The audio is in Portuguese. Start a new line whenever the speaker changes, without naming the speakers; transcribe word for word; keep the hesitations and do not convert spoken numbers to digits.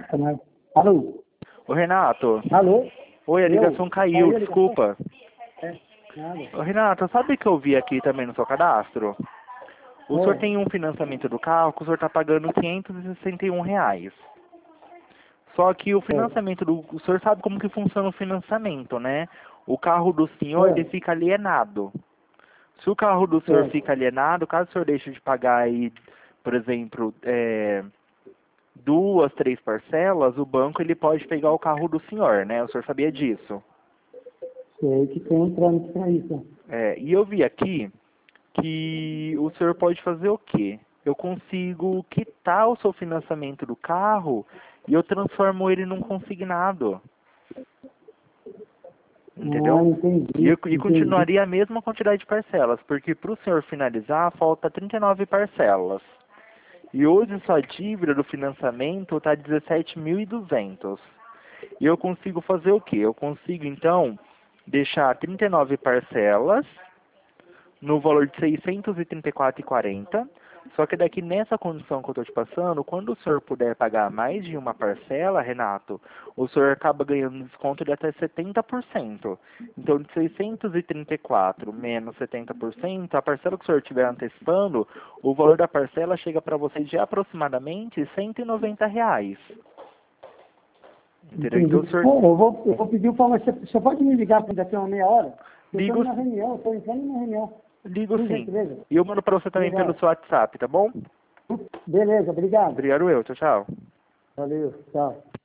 Canal. Alô?
Ô, Renato.
Alô?
Oi, a ligação
Eu?
caiu,
Caiu a ligação?
desculpa.
É, nada.
Ô, Renato, sabe que eu vi aqui também no seu cadastro? O
Oi.
senhor tem um financiamento do carro que o senhor está pagando quinhentos e sessenta e um reais. Só que o financiamento do... O senhor sabe como que funciona o financiamento, né? O carro do senhor, ele
É.
fica alienado. Se o carro do senhor
É.
fica alienado, caso o senhor deixe de pagar aí, por exemplo, é, duas, três parcelas, o banco ele pode pegar o carro do senhor, né? O senhor sabia disso?
Sei que tem um trâmite para isso.
É, e eu vi aqui que o senhor pode fazer o quê? Eu consigo quitar o seu financiamento do carro e eu transformo ele num consignado.
Ah,
Entendeu? E,
entendi.
eu- e
Entendi.
continuaria a mesma quantidade de parcelas, porque para o senhor finalizar falta trinta e nove parcelas. E hoje sua dívida do financiamento está dezessete mil e duzentos. E eu consigo fazer o quê? Eu consigo então deixar trinta e nove parcelas no valor de seiscentos e trinta e quatro reais e quarenta centavos. Só que daqui nessa condição que eu estou te passando, quando o senhor puder pagar mais de uma parcela, Renato, o senhor acaba ganhando desconto de até setenta por cento. Então, de seiscentos e trinta e quatro menos setenta por cento, a parcela que o senhor estiver antecipando, o valor da parcela chega para você de aproximadamente cento e noventa reais. Entendeu? Então, o
Entendi.
senhor...
Pô, eu vou, eu vou pedir para você. Você pode me ligar por daqui a uma meia hora? Eu estou
Ligo,
numa reunião, estou entrando numa reunião.
ligo
Por
sim.
gentileza.
E eu mando para você também pelo
Obrigado.
seu WhatsApp, tá bom?
Beleza, obrigado.
Obrigado eu. Tchau, tchau.
Valeu, tchau.